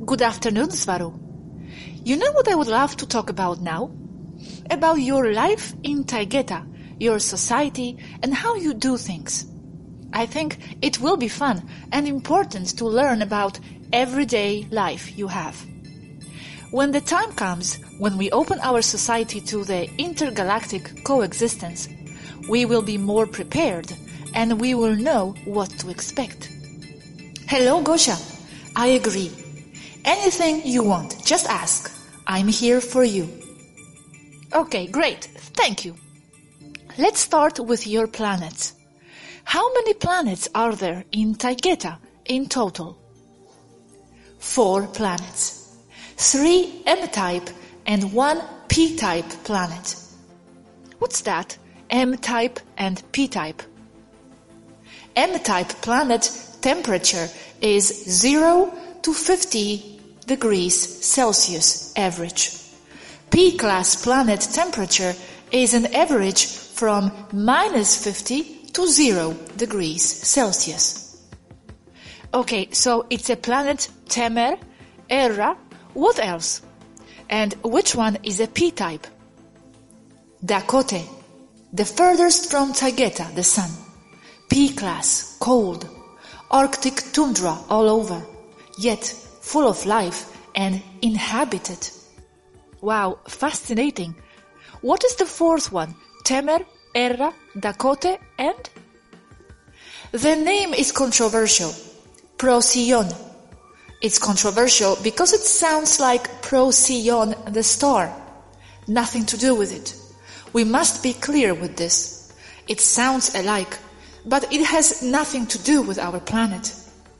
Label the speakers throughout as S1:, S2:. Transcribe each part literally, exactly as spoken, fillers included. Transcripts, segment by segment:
S1: Good afternoon, Svaru. You know what I would love to talk about now? About your life in Taygeta, your society, and how you do things. I think it will be fun and important to learn about everyday life you have. When the time comes when we open our society to the intergalactic coexistence, we will be more prepared and we will know what to expect. Hello, Gosha. I agree. Anything you want, just ask. I'm here for you. Okay, great. Thank you. Let's start with your planets. How many planets are there in Taygeta in total? Four planets. Three M-type and one P-type planet. What's that? M-type and P-type. M-type planet temperature is zero to fifty degrees Celsius average. P-class planet temperature is an average from minus fifty to zero degrees Celsius. Okay, so it's a planet Temer, Erra, what else? And which one is a P-type? Dakote, the furthest from Taygeta, the sun. P-class, cold, Arctic tundra all over, yet full of life and inhabited. Wow, fascinating. What is the fourth one? Temer, Erra, Dakote, and? The name is controversial. Procyon. It's controversial because it sounds like Procyon, the star. Nothing to do with it. We must be clear with this. It sounds alike, but it has nothing to do with our planet.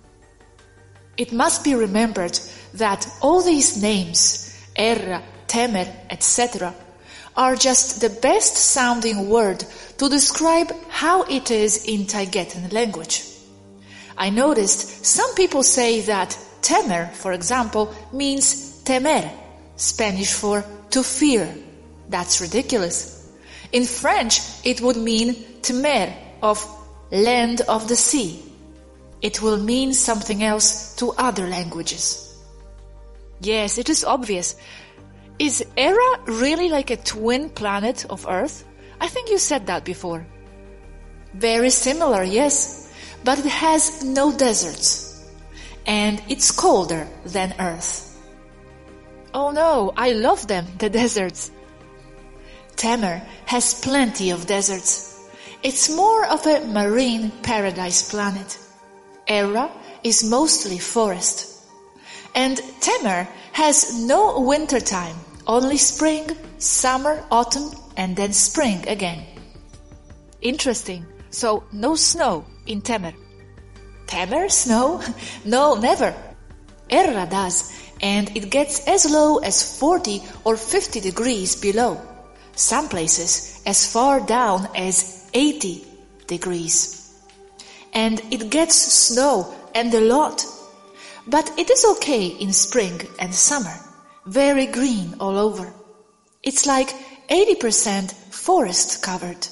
S1: It must be remembered that all these names, Erra, Temer, et cetera, are just the best sounding word to describe how it is in Taygetan language. I noticed some people say that Temer, for example, means temer, Spanish for to fear. That's ridiculous. In French, it would mean temer, of land of the sea. It will mean something else to other languages. Yes, it is obvious. Is Erra really like a twin planet of Earth? I think you said that before. Very similar, yes, but it has no deserts. And it's colder than Earth. Oh no, I love them, the deserts. Temer has plenty of deserts. It's more of a marine paradise planet. Erra is mostly forest. And Temer has no winter time, only spring, summer, autumn, and then spring again. Interesting. So no snow in Temer. Temer snow? No, never. Erra does, and it gets as low as forty or fifty degrees below. Some places as far down as eighty degrees. And it gets snow and a lot. But it is okay in spring and summer. Very green all over. It's like eighty percent forest covered.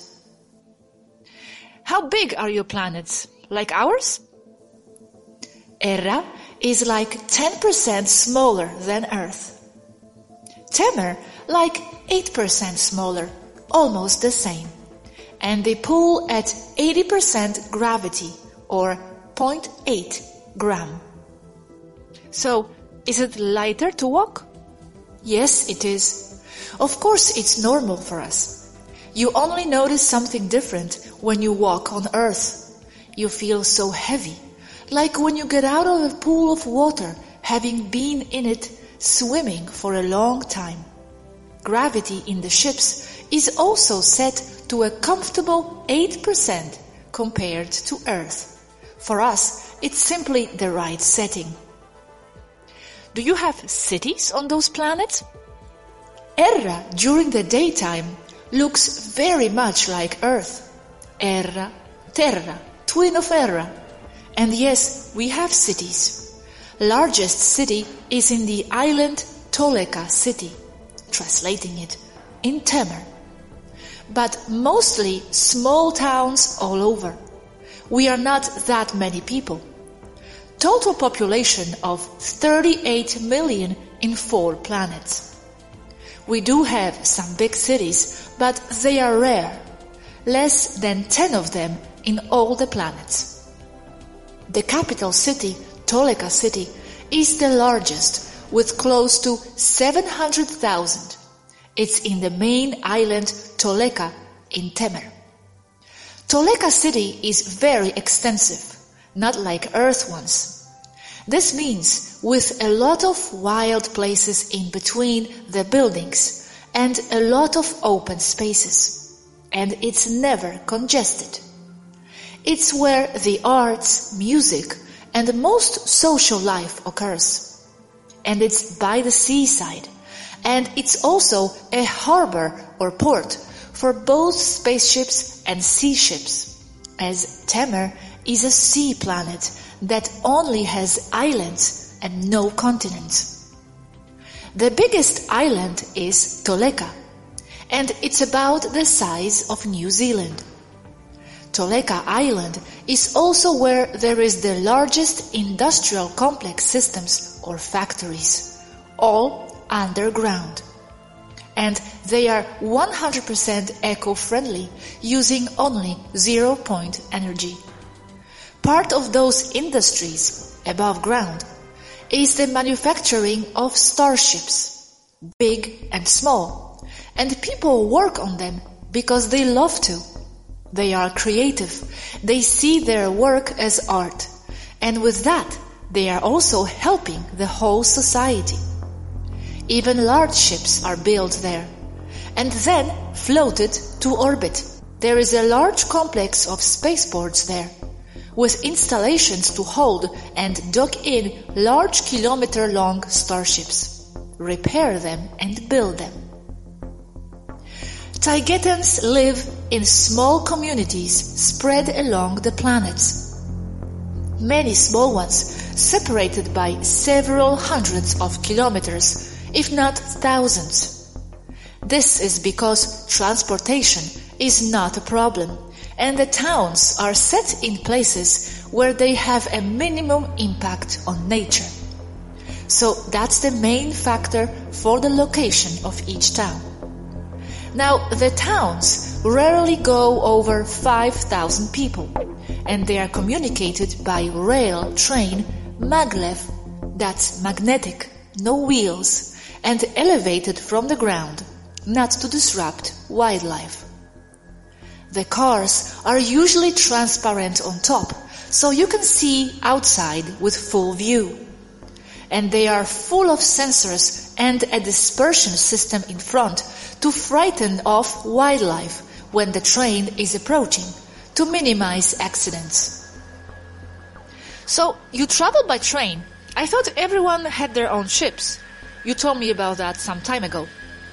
S1: How big are your planets? Like ours? Erra is like ten percent smaller than Earth. Temer like eight percent smaller, almost the same. And they pull at eighty percent gravity, or zero point eight gram. So, is it lighter to walk? Yes, it is. Of course, it's normal for us. You only notice something different when you walk on Earth. You feel so heavy, like when you get out of a pool of water, having been in it swimming for a long time. Gravity in the ships is also set to a comfortable eight percent compared to Earth. For us, it's simply the right setting. Do you have cities on those planets? Erra during the daytime looks very much like Earth. Erra, Terra, twin of Erra. And yes, we have cities. Largest city is in the island Toleka city, translating it, in Temer. But mostly small towns all over. We are not that many people. total population of thirty-eight million in four planets. We do have some big cities, but they are rare, less than ten of them in all the planets. The capital city, Toleka City, is the largest, with close to seven hundred thousand. It's in the main island Toleka in Temer. Toleka City is very extensive, not like Earth ones. This means with a lot of wild places in between the buildings and a lot of open spaces. And it's never congested. It's where the arts, music, and most social life occurs. And it's by the seaside. And it's also a harbor or port for both spaceships and sea ships, as Temer is a sea planet that only has islands and no continents. The biggest island is Toleka, and it's about the size of New Zealand. Toleka Island is also where there is the largest industrial complex systems or factories, all underground. And they are one hundred percent eco-friendly, using only zero-point energy. Part of those industries, above ground, is the manufacturing of starships, big and small, and people work on them because they love to. They are creative, they see their work as art, and with that, they are also helping the whole society. Even large ships are built there, and then floated to orbit. There is a large complex of spaceports there, with installations to hold and dock in large kilometer-long starships, repair them and build them. Taygetans live in small communities spread along the planets. Many small ones, separated by several hundreds of kilometers, if not thousands. This is because transportation is not a problem, and the towns are set in places where they have a minimum impact on nature. So that's the main factor for the location of each town. Now, the towns rarely go over five thousand people, and they are communicated by rail, train, maglev, that's magnetic, no wheels, and elevated from the ground, not to disrupt wildlife. The cars are usually transparent on top, so you can see outside with full view. And they are full of sensors and a dispersion system in front to frighten off wildlife when the train is approaching, to minimize accidents. So, you travel by train. I thought everyone had their own ships. You told me about that some time ago.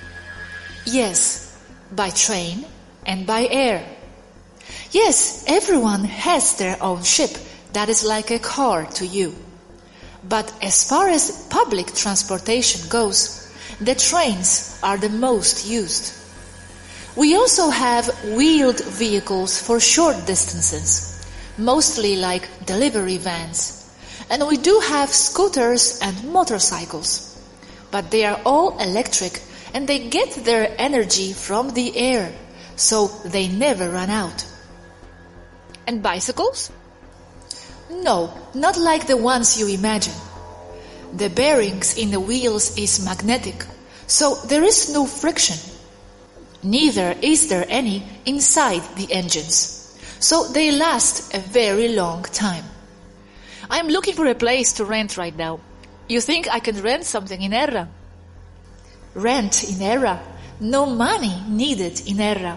S1: Yes, by train and by air. Yes, everyone has their own ship that is like a car to you. But as far as public transportation goes, the trains are the most used. We also have wheeled vehicles for short distances, mostly like delivery vans. And we do have scooters and motorcycles. But they are all electric and they get their energy from the air, so they never run out. And bicycles? No, not like the ones you imagine. The bearings in the wheels is magnetic, so there is no friction. Neither is there any inside the engines, so they last a very long time. I'm looking for a place to rent right now. You think I can rent something in Erra? Rent in Erra? No money needed in Erra.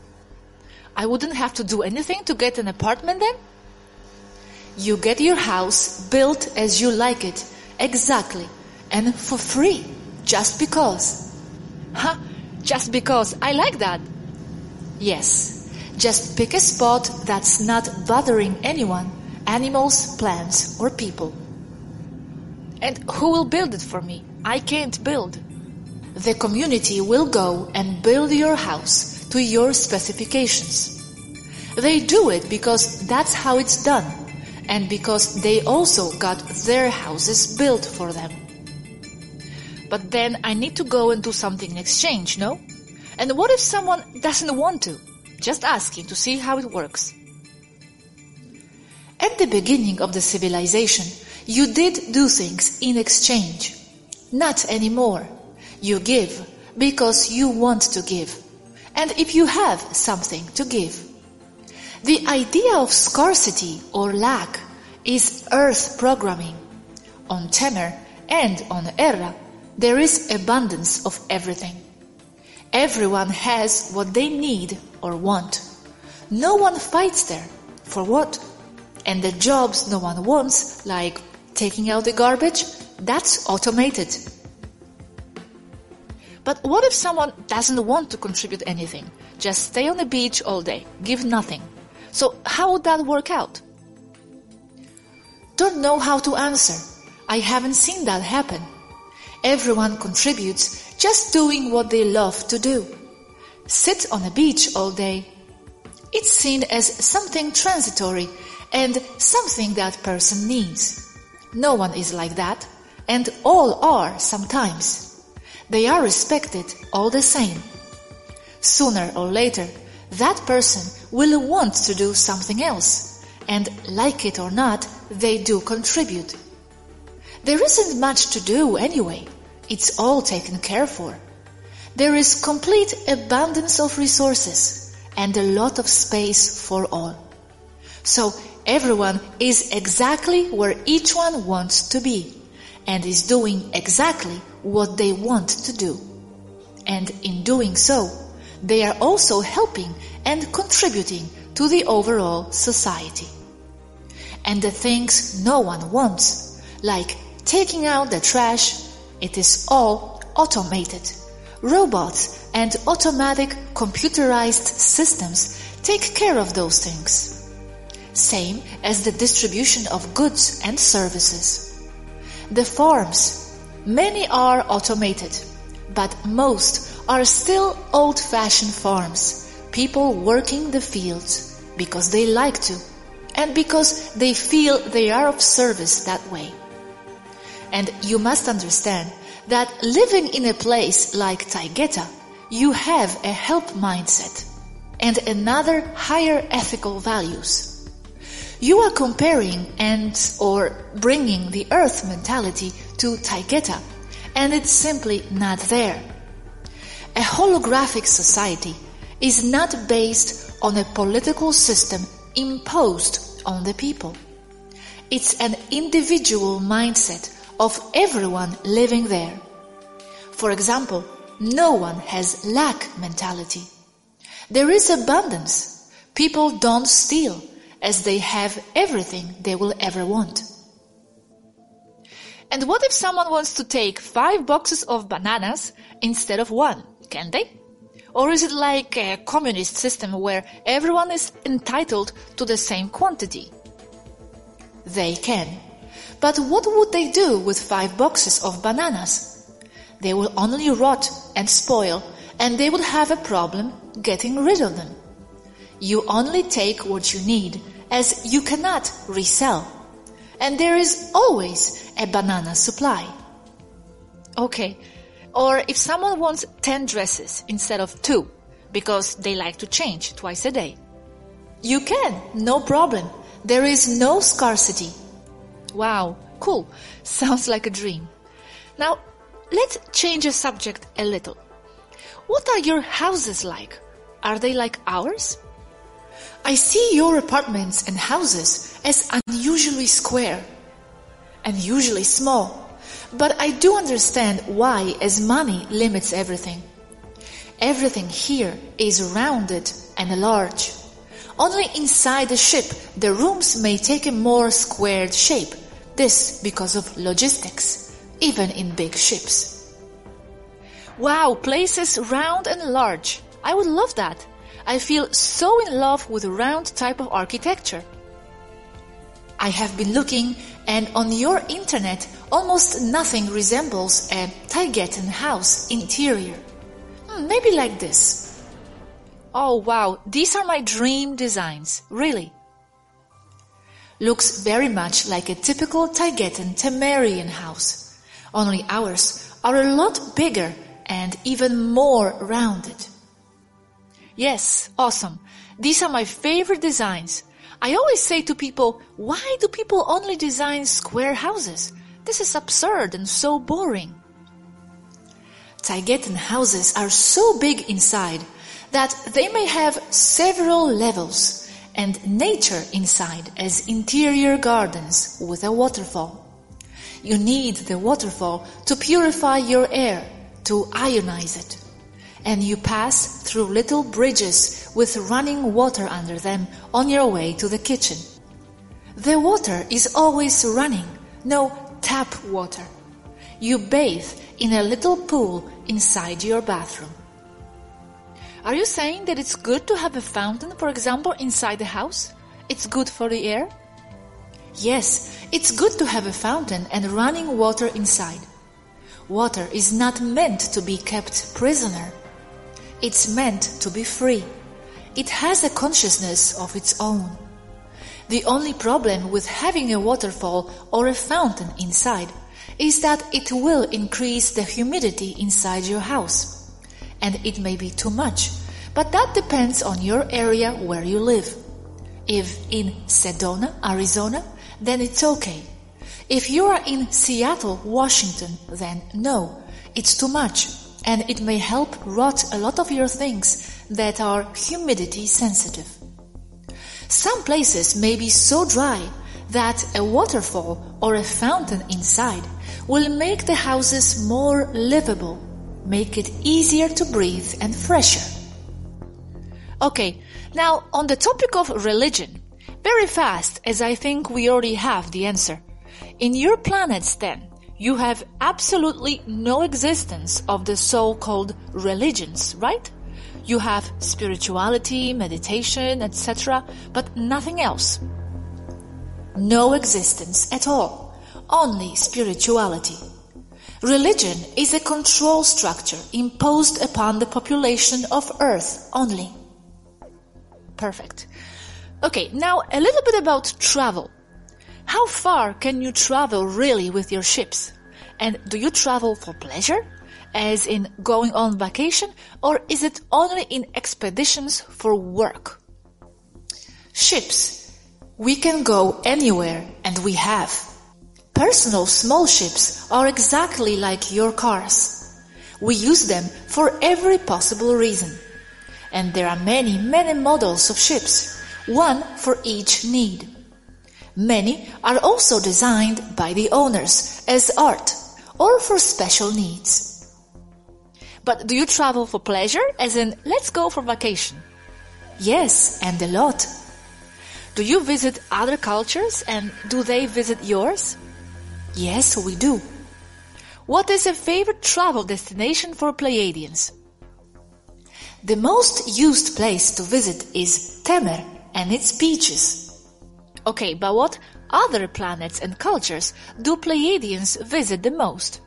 S1: I wouldn't have to do anything to get an apartment then? You get your house built as you like it, exactly, and for free, just because. Huh? Just because I like that? Yes, just pick a spot that's not bothering anyone, animals, plants, or people. And who will build it for me? I can't build. The community will go and build your house to your specifications. They do it because that's how it's done. and because they also got their houses built for them. But then I need to go and do something in exchange, no? And what if someone doesn't want to? Just asking to see how it works. At the beginning of the civilization, you did do things in exchange. Not anymore. You give because you want to give. And if you have something to give. The idea of scarcity or lack is earth programming. On Temer and on Erra, there is abundance of everything. Everyone has what they need or want. No one fights there. For what? And the jobs no one wants, like taking out the garbage, that's automated. But what if someone doesn't want to contribute anything? Just stay on the beach all day, give nothing. So how would that work out? Don't know how to answer. I haven't seen that happen. Everyone contributes just doing what they love to do. Sit on a beach all day. It's seen as something transitory and something that person needs. No one is like that, and all are sometimes. They are respected all the same. Sooner or later, that person will want to do something else, and like it or not, they do contribute. There isn't much to do anyway. It's all taken care for. There is complete abundance of resources and a lot of space for all. So everyone is exactly where each one wants to be and is doing exactly what they want to do. And in doing so, they are also helping and contributing to the overall society. And the things no one wants, like taking out the trash, it is all automated. Robots and automatic computerized systems take care of those things. Same as the distribution of goods and services. The farms, many are automated, but most are still old-fashioned farms, people working the fields because they like to and because they feel they are of service that way. And you must understand that living in a place like Taygeta, you have a help mindset and another higher ethical values. You are comparing and or bringing the earth mentality to Taygeta, and it's simply not there. A holographic society is not based on a political system imposed on the people. It's an individual mindset of everyone living there. For example, no one has lack mentality. There is abundance. People don't steal, as they have everything they will ever want. And what if someone wants to take five boxes of bananas instead of one? Can they? Or is it like a communist system where everyone is entitled to the same quantity? They can. But what would they do with five boxes of bananas? They will only rot and spoil, and they will have a problem getting rid of them. You only take what you need, as you cannot resell. And there is always a banana supply. Okay, or if someone wants ten dresses instead of two, because they like to change twice a day. You can, no problem. There is no scarcity. Wow, cool. Sounds like a dream. Now, let's change the subject a little. What are your houses like? Are they like ours? I see your apartments and houses as unusually square and usually small, but I do understand why, as money limits everything. Everything here is rounded and large. Only inside the ship the rooms may take a more squared shape, this because of logistics, even in big ships. Wow, places round and large. I would love that. I feel so in love with round type of architecture. I have been looking, and on your internet almost nothing resembles a Taygetan house interior. Hmm, maybe like this. Oh wow, these are my dream designs, really. Looks very much like a typical Taygetan Temerian house. Only ours are a lot bigger and even more rounded. Yes, awesome. These are my favorite designs. I always say to people, why do people only design square houses? This is absurd and so boring. Taygetan houses are so big inside that they may have several levels and nature inside as interior gardens with a waterfall. You need the waterfall to purify your air, to ionize it. And you pass through little bridges with running water under them on your way to the kitchen. The water is always running, no tap water. You bathe in a little pool inside your bathroom. Are you saying that it's good to have a fountain, for example, inside the house? It's good for the air? Yes, it's good to have a fountain and running water inside. Water is not meant to be kept prisoner. It's meant to be free. It has a consciousness of its own. The only problem with having a waterfall or a fountain inside is that it will increase the humidity inside your house. And it may be too much, but that depends on your area where you live. If in Sedona, Arizona, then it's okay. If you are in Seattle, Washington, then no, it's too much, and it may help rot a lot of your things that are humidity sensitive. Some places may be so dry that a waterfall or a fountain inside will make the houses more livable, make it easier to breathe and fresher. Okay, now on the topic of religion, very fast, as I think we already have the answer. In your planets then, you have absolutely no existence of the so-called religions, right? You have spirituality, meditation, et cetera, but nothing else. No existence at all, only spirituality. Religion is a control structure imposed upon the population of Earth only. Perfect. Okay, now a little bit about travel. How far can you travel really with your ships? And do you travel for pleasure, as in going on vacation, or is it only in expeditions for work? Ships. We can go anywhere, and we have. Personal small ships are exactly like your cars. We use them for every possible reason. And there are many, many models of ships, one for each need. Many are also designed by the owners as art or for special needs. But do you travel for pleasure, as in let's go for vacation? Yes, and a lot. Do you visit other cultures, and do they visit yours? Yes, we do. What is a favorite travel destination for Pleiadians? The most used place to visit is Temer and its beaches. Okay, but what other planets and cultures do Pleiadians visit the most?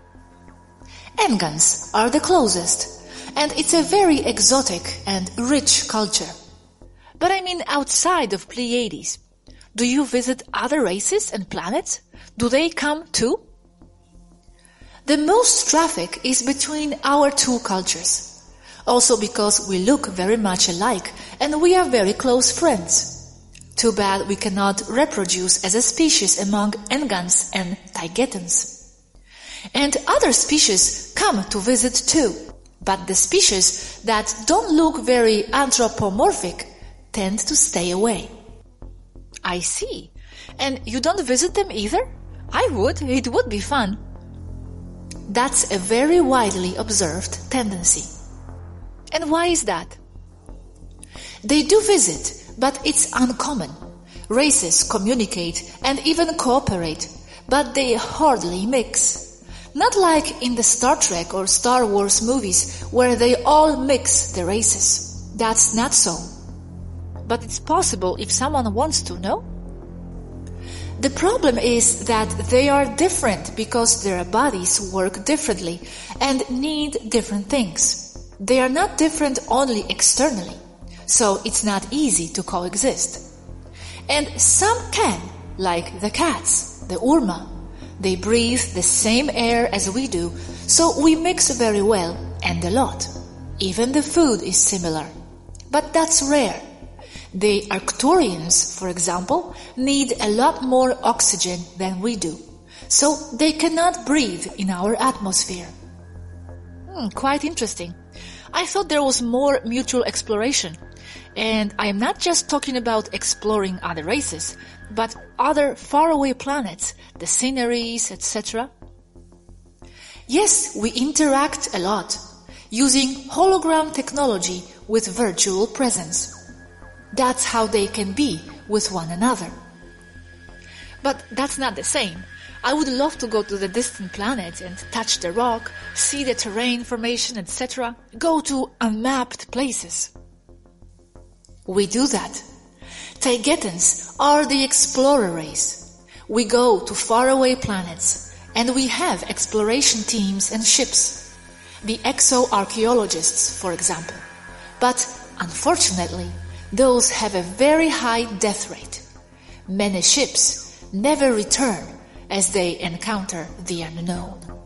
S1: Engans are the closest, and it's a very exotic and rich culture. But I mean outside of Pleiades. Do you visit other races and planets? Do they come too? The most traffic is between our two cultures. Also because we look very much alike and we are very close friends. Too bad we cannot reproduce as a species among Engans and Taygetans. And other species come to visit too, but the species that don't look very anthropomorphic tend to stay away. I see. And you don't visit them either? I would. It would be fun. That's a very widely observed tendency. And why is that? They do visit, but it's uncommon. Races communicate and even cooperate, but they hardly mix. Not like in the Star Trek or Star Wars movies where they all mix the races. That's not so. But it's possible if someone wants to, no? The problem is that they are different because their bodies work differently and need different things. They are not different only externally, so it's not easy to coexist. And some can, like the cats, the urma. They breathe the same air as we do, so we mix very well and a lot. Even the food is similar. But that's rare. The Arcturians, for example, need a lot more oxygen than we do, so they cannot breathe in our atmosphere. Hmm, quite interesting. I thought there was more mutual exploration. And I am not just talking about exploring other races, but other faraway planets, the sceneries, et cetera. Yes, we interact a lot, using hologram technology with virtual presence. That's how they can be with one another. But that's not the same. I would love to go to the distant planet and touch the rock, see the terrain formation, et cetera. Go to unmapped places. We do that. Taygetans are the explorer race. We go to faraway planets, and we have exploration teams and ships. The exoarchaeologists, for example. But, unfortunately, those have a very high death rate. Many ships never return as they encounter the unknown.